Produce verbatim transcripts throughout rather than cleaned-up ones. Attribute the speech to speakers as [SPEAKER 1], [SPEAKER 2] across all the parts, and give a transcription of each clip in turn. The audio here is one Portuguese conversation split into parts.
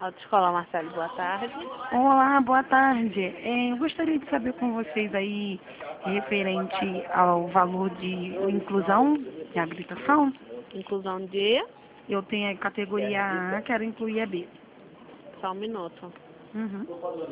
[SPEAKER 1] Autoescola Marcelo, boa tarde.
[SPEAKER 2] Olá, boa tarde. É, eu gostaria de saber com vocês aí, referente ao valor de inclusão de habilitação.
[SPEAKER 1] Inclusão de...
[SPEAKER 2] Eu tenho a categoria A, quero incluir a B.
[SPEAKER 1] Só um minuto.
[SPEAKER 2] Uhum.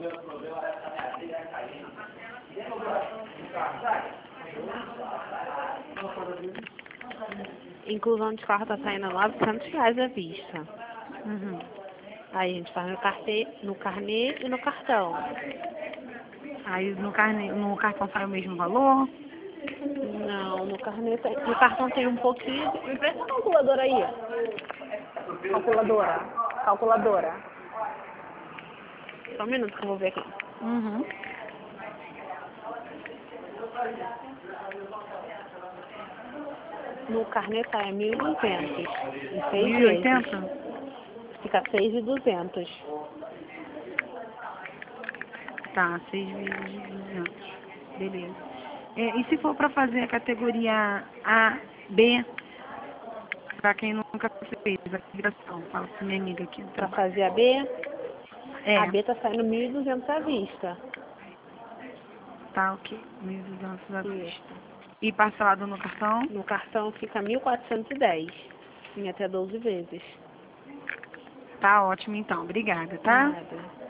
[SPEAKER 1] Inclusão de carro tá saindo novecentos reais à vista.
[SPEAKER 2] Uhum.
[SPEAKER 1] Aí a gente faz no, carte... no carnê e no cartão.
[SPEAKER 2] Aí no, carne, no cartão sai o mesmo valor?
[SPEAKER 1] Não, no carnê tem... No cartão tem um pouquinho... Me presta a calculadora aí. Calculadora. Calculadora. Só um minuto que eu vou ver aqui.
[SPEAKER 2] Uhum.
[SPEAKER 1] No carnê tá é mil e duzentos. Em seis
[SPEAKER 2] mil e
[SPEAKER 1] vezes.
[SPEAKER 2] oitenta?
[SPEAKER 1] Fica seis mil e duzentos.
[SPEAKER 2] Tá, seis vezes duzentos. Beleza. É, e se for para fazer a categoria A, B, para quem nunca fez a habilitação, fala com minha amiga aqui no
[SPEAKER 1] Pra
[SPEAKER 2] trabalho.
[SPEAKER 1] fazer a B,
[SPEAKER 2] É,
[SPEAKER 1] a B tá saindo mil e duzentos à vista.
[SPEAKER 2] tá ok. mil e duzentos à
[SPEAKER 1] Isso.
[SPEAKER 2] vista. E parcelado no cartão?
[SPEAKER 1] No cartão fica mil quatrocentos e dez. Em até doze vezes.
[SPEAKER 2] Tá ótimo então. Obrigada, tá?
[SPEAKER 1] Nada.